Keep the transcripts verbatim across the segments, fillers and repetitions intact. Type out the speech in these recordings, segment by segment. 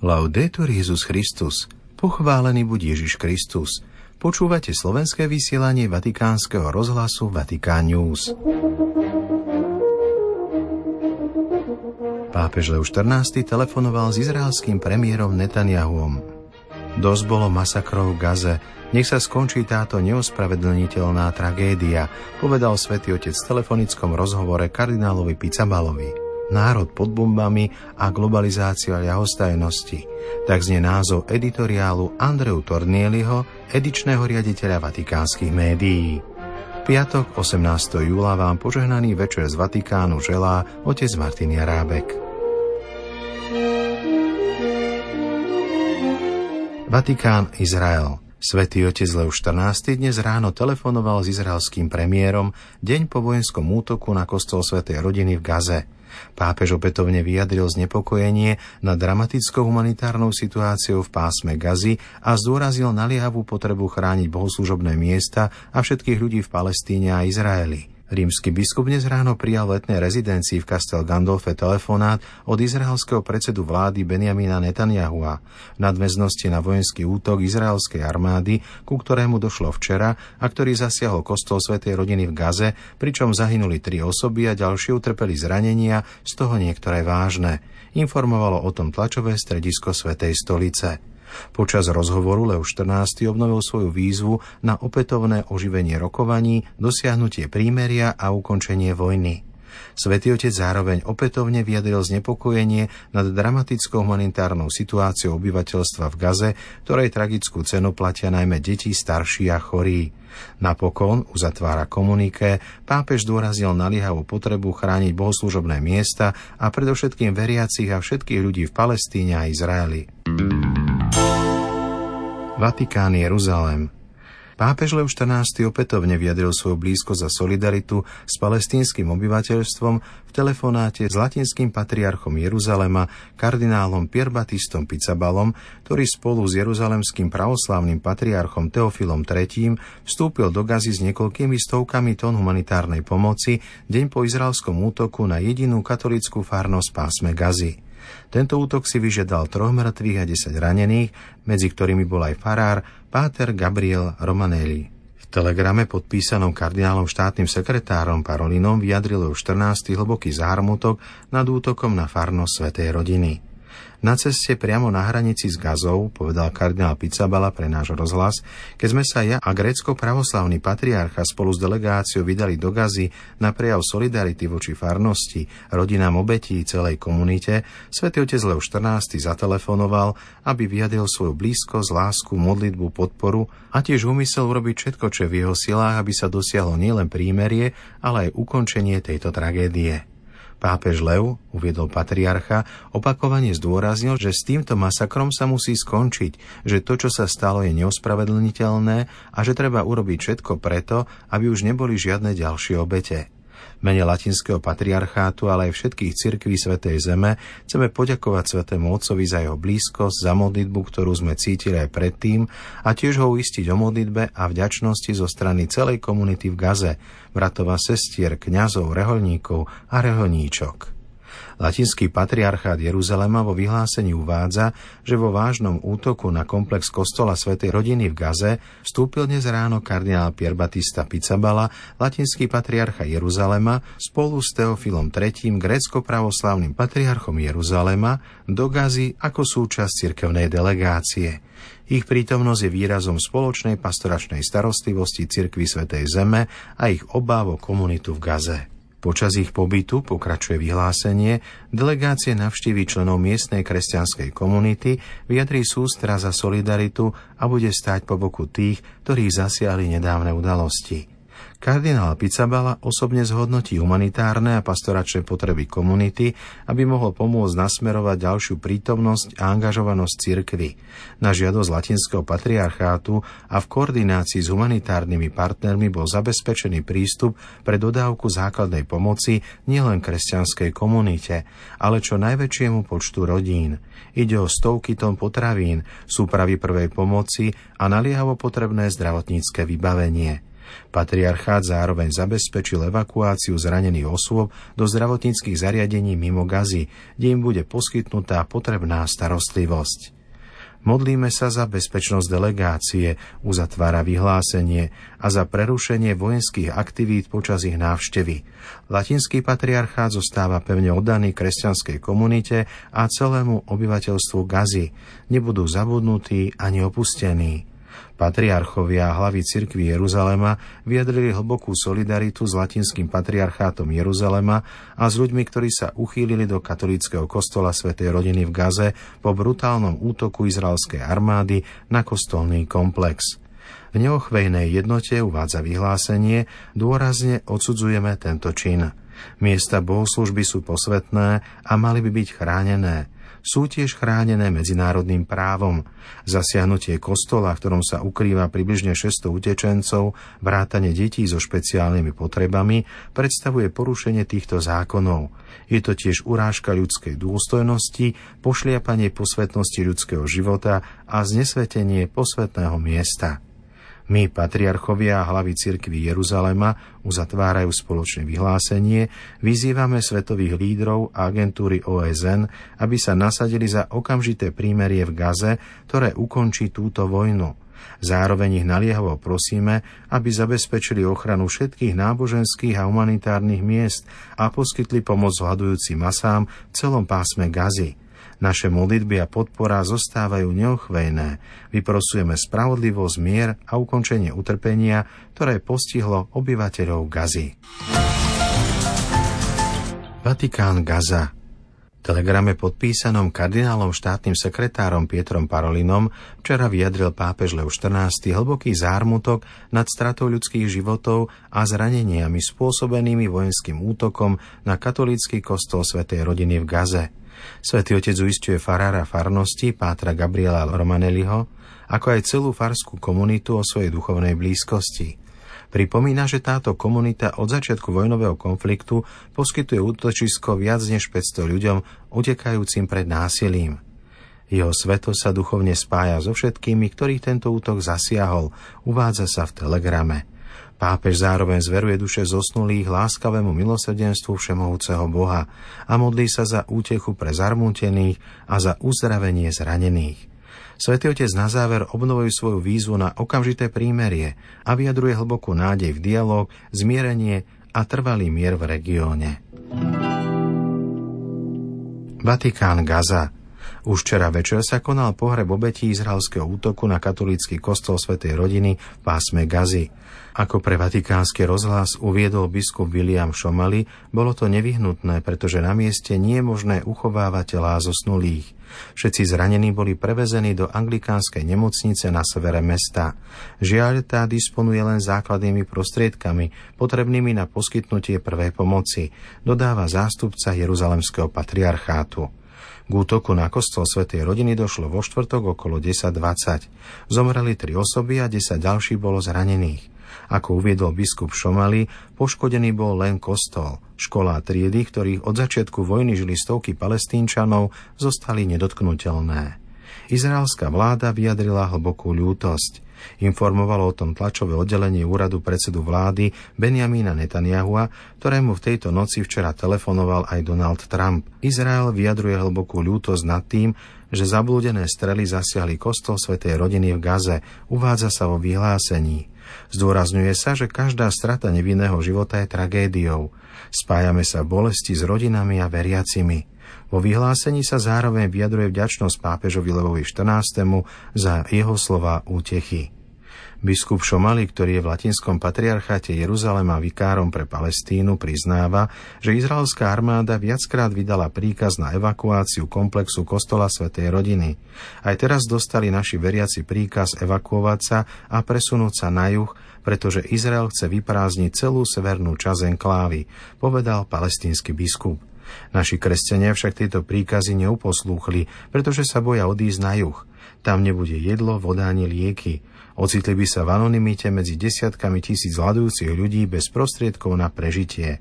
Laudetur Jesus Christus. Pochválený buď Ježiš Kristus. Počúvate slovenské vysielanie Vatikánskeho rozhlasu Vatikán News. Pápež Lev štrnásty telefonoval s izraelským premiérom Netanyahuom. Dosť bolo masakrov v Gaze. Nech sa skončí táto neospravedlniteľná tragédia, povedal svätý otec v telefonickom rozhovore kardinálovi Pizzabalovi. Národ pod bombami a globalizácia ľahostajnosti. Tak znie názov editoriálu Andreu Tornieliho, edičného riaditeľa vatikánskych médií. Piatok osemnásteho júla vám požehnaný večer z Vatikánu želá otec Martin Jarábek. Vatikán, Izrael. Svätý otec Lev štrnásty dnes ráno telefonoval s izraelským premiérom deň po vojenskom útoku na kostol svätej rodiny v Gaze. Pápež opätovne vyjadril znepokojenie nad dramatickou humanitárnou situáciou v pásme Gazy a zdôrazil naliehavú potrebu chrániť bohoslužobné miesta a všetkých ľudí v Palestíne a Izraeli. Rímsky biskup dnes ráno prijal v letnej rezidencii v Castel Gandolfe telefonát od izraelského predsedu vlády Benjamina Netanyahua v nadväznosti na vojenský útok izraelskej armády, ku ktorému došlo včera a ktorý zasiahol kostol svätej rodiny v Gaze, pričom zahynuli tri osoby a ďalšie utrpeli zranenia, z toho niektoré vážne. Informovalo o tom tlačové stredisko Svätej stolice. Počas rozhovoru Lev štrnásty obnovil svoju výzvu na opätovné oživenie rokovaní, dosiahnutie prímeria a ukončenie vojny. Svätý otec zároveň opätovne vyjadril znepokojenie nad dramatickou humanitárnou situáciou obyvateľstva v Gaze, ktorej tragickú cenu platia najmä deti, starší a chorí. Napokon, uzatvára komuniké, pápež zdôraznil naliehavú potrebu chrániť bohoslužobné miesta a predovšetkým veriacich a všetkých ľudí v Palestíne a Izraeli. Vatikán, Jeruzalém. Pápež Lev štrnásty opätovne vyjadril svoju blízkosť a solidaritu s palestínskym obyvateľstvom v telefonáte s latinským patriarchom Jeruzalema, kardinálom Pierbatistom Pizzabalom, ktorý spolu s jeruzalemským pravoslávnym patriarchom Teofilom tretím vstúpil do Gazy s niekoľkými stovkami tón humanitárnej pomoci deň po izraelskom útoku na jedinú katolícku farnosť v pásme Gazy. Tento útok si vyžiadal troch mŕtvych a desať ranených, medzi ktorými bol aj farár páter Gabriel Romanelli. V telegrame podpísanom kardinálom štátnym sekretárom Parolinom vyjadril Lev štrnásty hlboký zármutok nad útokom na farnosť svätej rodiny. Na ceste priamo na hranici s Gazou, povedal kardinál Pizzabala pre náš rozhlas, keď sme sa ja a grécko-pravoslavný patriarcha spolu s delegáciou vydali do Gazy na prejav solidarity voči farnosti, rodinám obetí celej komunite, svätý otec Lev štrnásty zatelefonoval, aby vyjadril svoju blízkosť, lásku, modlitbu, podporu a tiež úmysel urobiť všetko, čo je v jeho silách, aby sa dosiahlo nielen prímerie, ale aj ukončenie tejto tragédie. Pápež Lev, uviedol patriarcha, opakovane zdôraznil, že s týmto masakrom sa musí skončiť, že to, čo sa stalo, je neospravedlniteľné a že treba urobiť všetko preto, aby už neboli žiadne ďalšie obete. V mene latinského patriarchátu, ale aj všetkých cirkví Svätej Zeme chceme poďakovať Svätému Otcovi za jeho blízkosť, za modlitbu, ktorú sme cítili aj predtým, a tiež ho uistiť o modlitbe a vďačnosti zo strany celej komunity v Gaze, bratov a sestier, kňazov, rehoľníkov a rehoľníčok. Latinský patriarchát Jeruzalema vo vyhlásení uvádza, že vo vážnom útoku na komplex kostola svätej rodiny v Gaze vstúpil dnes ráno kardinál Pierbatista Pizzabala, latinský patriarcha Jeruzalema, spolu s Teofilom tretím, grécko-pravoslávnym patriarchom Jeruzalema, do Gazy ako súčasť cirkevnej delegácie. Ich prítomnosť je výrazom spoločnej pastoračnej starostlivosti cirkvi Svätej Zeme a ich obáv o komunitu v Gaze. Počas ich pobytu, pokračuje vyhlásenie, delegácie navštíví členov miestnej kresťanskej komunity, vyjadrí sústra za solidaritu a bude stáť po boku tých, ktorých zasiahli nedávne udalosti. Kardinál Pizzabala osobne zhodnotí humanitárne a pastoračné potreby komunity, aby mohol pomôcť nasmerovať ďalšiu prítomnosť a angažovanosť cirkvi. Na žiadosť latinského patriarchátu a v koordinácii s humanitárnymi partnermi bol zabezpečený prístup pre dodávku základnej pomoci nielen kresťanskej komunite, ale čo najväčšiemu počtu rodín. Ide o stovky tón potravín, súpravy prvej pomoci a naliehavo potrebné zdravotnícke vybavenie. Patriarchát zároveň zabezpečil evakuáciu zranených osôb do zdravotníckych zariadení mimo Gazy, kde im bude poskytnutá potrebná starostlivosť. Modlíme sa za bezpečnosť delegácie, uzatvára vyhlásenie, a za prerušenie vojenských aktivít počas ich návštevy. Latinský patriarchát zostáva pevne oddaný kresťanskej komunite a celému obyvateľstvu Gazy. Nebudú zabudnutí ani opustení. Patriarchovia a hlavy cirkvi Jeruzalema vyjadrili hlbokú solidaritu s latinským patriarchátom Jeruzalema a s ľuďmi, ktorí sa uchýlili do katolíckeho kostola Svätej rodiny v Gaze po brutálnom útoku izraelskej armády na kostolný komplex. V neochvejnej jednote, uvádza vyhlásenie, dôrazne odsudzujeme tento čin. Miesta bohoslužby sú posvätné a mali by byť chránené. Sú tiež chránené medzinárodným právom. Zasiahnutie kostola, v ktorom sa ukrýva približne šesťsto utečencov, vrátane detí so špeciálnymi potrebami, predstavuje porušenie týchto zákonov. Je to tiež urážka ľudskej dôstojnosti, pošliapanie posvätnosti ľudského života a znesvetenie posvätného miesta. My, patriarchovia a hlavy cirkvi Jeruzalema, uzatvárajú spoločné vyhlásenie, vyzývame svetových lídrov a agentúry ó es en, aby sa nasadili za okamžité prímerie v Gaze, ktoré ukončí túto vojnu. Zároveň ich naliehavo prosíme, aby zabezpečili ochranu všetkých náboženských a humanitárnych miest a poskytli pomoc hľadujúcim masám v celom pásme Gazy. Naše modlitby a podpora zostávajú neochvejné. Vyprosujeme spravodlivosť, mier a ukončenie utrpenia, ktoré postihlo obyvateľov Gazy. Vatikán, Gaza. V telegrame podpísanom kardinálom štátnym sekretárom Pietrom Parolinom včera vyjadril pápež Leo štrnásty hlboký zármutok nad stratou ľudských životov a zraneniami spôsobenými vojenským útokom na katolícky kostol Svätej rodiny v Gaze. Svätý Otec uisťuje farára farnosti pátra Gabriela Romanelliho, ako aj celú farskú komunitu o svojej duchovnej blízkosti. Pripomína, že táto komunita od začiatku vojnového konfliktu poskytuje útočisko viac než päťsto ľuďom utekajúcim pred násilím. Jeho svetosť sa duchovne spája so všetkými, ktorých tento útok zasiahol, uvádza sa v telegrame. Pápež zároveň zveruje duše zosnulých láskavému milosrdenstvu všemohúceho Boha a modlí sa za útechu pre zarmútených a za uzdravenie zranených. Svätý Otec na záver obnovuje svoju výzvu na okamžité prímerie a vyjadruje hlbokú nádej v dialóg, zmierenie a trvalý mier v regióne. Vatikán, Gaza. Už včera večer sa konal pohreb obetí izraelského útoku na katolícky kostol Svätej rodiny v pásme Gazy. Ako pre vatikánsky rozhlas uviedol biskup William Šomali, bolo to nevyhnutné, pretože na mieste nie je možné uchovávať telá zosnulých. Všetci zranení boli prevezení do anglikánskej nemocnice na severe mesta. Žiaľ, tá disponuje len základnými prostriedkami, potrebnými na poskytnutie prvej pomoci, dodáva zástupca Jeruzalemského patriarchátu. K útoku na kostol Svätej rodiny došlo vo štvrtok okolo desať dvadsať. Zomreli tri osoby a desať ďalších bolo zranených. Ako uviedol biskup Šomali, poškodený bol len kostol. Škola a triedy, ktorých od začiatku vojny žili stovky Palestínčanov, zostali nedotknuteľné. Izraelská vláda vyjadrila hlbokú ľútosť. Informovalo o tom tlačové oddelenie úradu predsedu vlády Benjamína Netanyahua, ktorému v tejto noci včera telefonoval aj Donald Trump. Izrael vyjadruje hlbokú ľútosť nad tým, že zablúdené strely zasiahli kostol Svätej rodiny v Gaze, uvádza sa vo vyhlásení. Zdôrazňuje sa, že každá strata nevinného života je tragédiou. Spájame sa v bolesti s rodinami a veriacimi. Vo vyhlásení sa zároveň vyjadruje vďačnosť pápežovi Leovi štrnástemu za jeho slová útechy. Biskup Šomali, ktorý je v latinskom patriarcháte Jeruzalema vikárom pre Palestínu, priznáva, že izraelská armáda viackrát vydala príkaz na evakuáciu komplexu kostola Svätej rodiny. Aj teraz dostali naši veriaci príkaz evakuovať sa a presunúť sa na juh, pretože Izrael chce vyprázdniť celú severnú časť enklávy, povedal palestínsky biskup. Naši kresťania však tieto príkazy neuposlúchli, pretože sa boja odísť na juh. Tam nebude jedlo, voda ani lieky. Ocitli by sa v anonymite medzi desiatkami tisíc hľadujúcich ľudí bez prostriedkov na prežitie.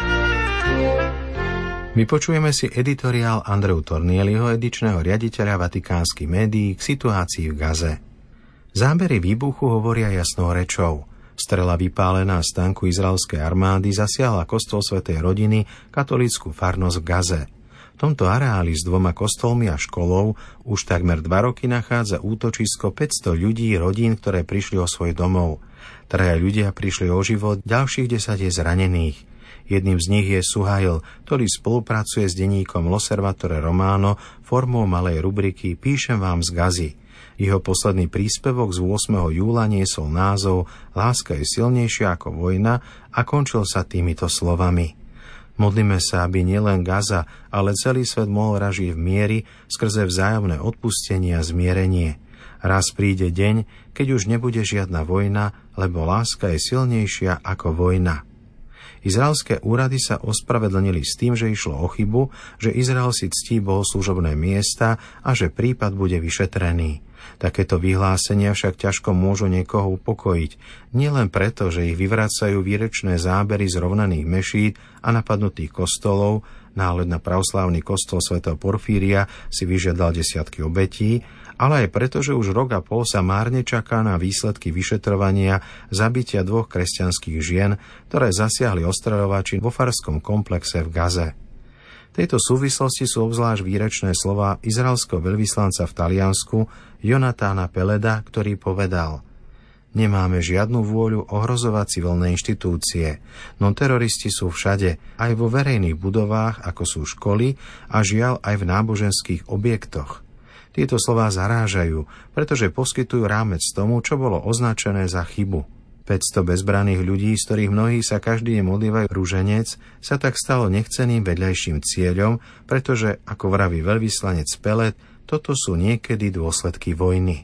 Vypočujeme si editoriál Andreu Tornieliho, edičného riaditeľa vatikánskych médií, k situácii v Gaze. Zábery výbuchu hovoria jasnou rečou. Strela vypálená z tanku izraelskej armády zasiahla kostol svätej rodiny, katolícku farnosť v Gaze. V tomto areáli s dvoma kostolmi a školou už takmer dva roky nachádza útočisko päťsto ľudí, rodín, ktoré prišli o svoj domov. Traja ľudia prišli o život, ďalších desať je zranených. Jedným z nich je Suhail, ktorý spolupracuje s denníkom L'Osservatore Romano formou malej rubriky Píšem vám z Gazy. Jeho posledný príspevok z ôsmeho júla niesol názov Láska je silnejšia ako vojna a končil sa týmito slovami. Modlíme sa, aby nielen Gaza, ale celý svet mohol ražiť v mieri skrze vzájomné odpustenie a zmierenie. Raz príde deň, keď už nebude žiadna vojna, lebo láska je silnejšia ako vojna. Izraelské úrady sa ospravedlnili s tým, že išlo o chybu, že Izrael si ctí bohoslúžobné miesta a že prípad bude vyšetrený. Takéto vyhlásenia však ťažko môžu niekoho upokojiť, nielen preto, že ich vyvracajú výrečné zábery z rovnaných mešít a napadnutých kostolov, náhľad na pravoslávny kostol svätého Porfíria si vyžiadal desiatky obetí, ale aj preto, že už rok a pol sa márne čaká na výsledky vyšetrovania zabitia dvoch kresťanských žien, ktoré zasiahli ostreľovači vo farskom komplexe v Gaze. V tejto súvislosti sú obzvlášť výrečné slová izraelského veľvyslanca v Taliansku Jonatána Peleda, ktorý povedal: Nemáme žiadnu vôľu ohrozovať civilné inštitúcie, no teroristi sú všade, aj vo verejných budovách, ako sú školy a žiaľ aj v náboženských objektoch. Tieto slová zarážajú, pretože poskytujú rámec tomu, čo bolo označené za chybu. päťsto bezbranných ľudí, z ktorých mnohí sa každý deň modlívajú ruženec, sa tak stalo nechceným vedľajším cieľom, pretože, ako vraví veľvyslanec Pelet, toto sú niekedy dôsledky vojny.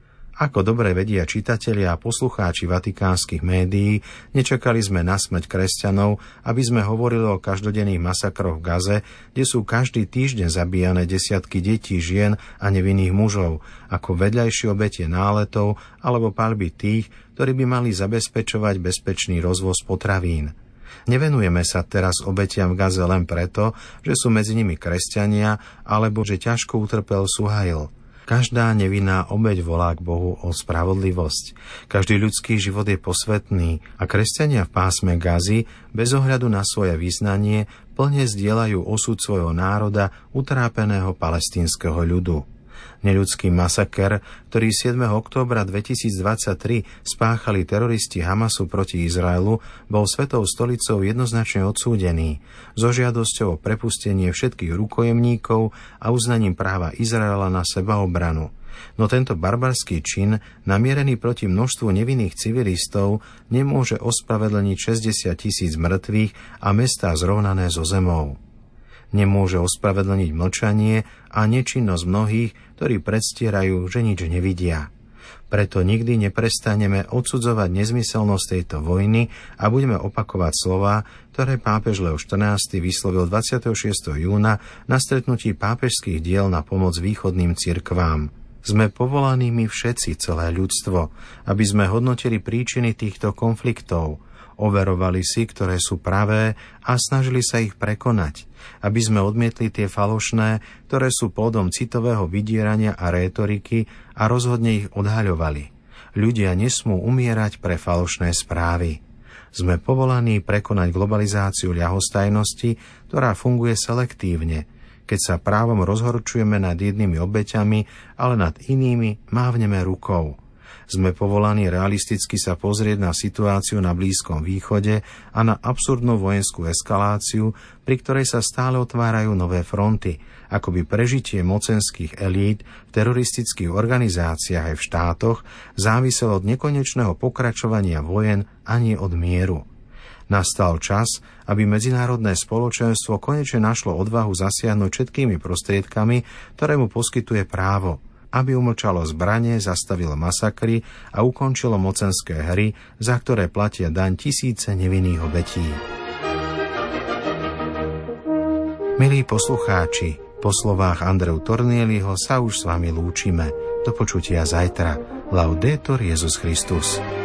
Ako dobre vedia čitatelia a poslucháči vatikánskych médií, nečakali sme na smrť kresťanov, aby sme hovorili o každodenných masakroch v Gaze, kde sú každý týždeň zabíjane desiatky detí, žien a nevinných mužov, ako vedľajšie obete náletov alebo paľby tých, ktorí by mali zabezpečovať bezpečný rozvoz potravín. Nevenujeme sa teraz obetiam v Gaze len preto, že sú medzi nimi kresťania alebo že ťažko utrpel Suhail. Každá nevinná obeť volá k Bohu o spravodlivosť. Každý ľudský život je posvätný a kresťania v pásme Gazy bez ohľadu na svoje vyznanie plne zdieľajú osud svojho národa, utrápeného palestínskeho ľudu. Neľudský masaker, ktorý siedmeho októbra dvetisícdvadsaťtri spáchali teroristi Hamasu proti Izraelu, bol Svetou stolicou jednoznačne odsúdený, so žiadosťou o prepustenie všetkých rukojemníkov a uznaním práva Izraela na sebaobranu. No tento barbarský čin, namierený proti množstvu nevinných civilistov, nemôže ospravedlniť šesťdesiat tisíc mŕtvych a mestá zrovnané so zemou. Nemôže ospravedlniť mlčanie a nečinnosť mnohých, ktorí predstierajú, že nič nevidia. Preto nikdy neprestaneme odsudzovať nezmyselnosť tejto vojny a budeme opakovať slová, ktoré pápež Leo štrnásty vyslovil dvadsiateho šiesteho júna na stretnutí pápežských diel na pomoc východným cirkvám. Sme povolaní my všetci, celé ľudstvo, aby sme hodnotili príčiny týchto konfliktov, overovali si, ktoré sú pravé a snažili sa ich prekonať, aby sme odmietli tie falošné, ktoré sú plodom citového vydierania a rétoriky a rozhodne ich odhaľovali. Ľudia nesmú umierať pre falošné správy. Sme povolaní prekonať globalizáciu ľahostajnosti, ktorá funguje selektívne, keď sa právom rozhorčujeme nad jednými obeťami, ale nad inými mávneme rukou. Sme povolaní realisticky sa pozrieť na situáciu na Blízkom východe a na absurdnú vojenskú eskaláciu, pri ktorej sa stále otvárajú nové fronty, akoby prežitie mocenských elít v teroristických organizáciách aj v štátoch záviselo od nekonečného pokračovania vojen a nie od mieru. Nastal čas, aby medzinárodné spoločenstvo konečne našlo odvahu zasiahnuť všetkými prostriedkami, ktoré mu poskytuje právo, aby umlčalo zbranie, zastavilo masakry a ukončilo mocenské hry, za ktoré platia daň tisíce nevinných obetí. Milí poslucháči, po slovách Andreu Tornieliho sa už s vami lúčime. Do počutia zajtra. Laudetur Jesus Christus.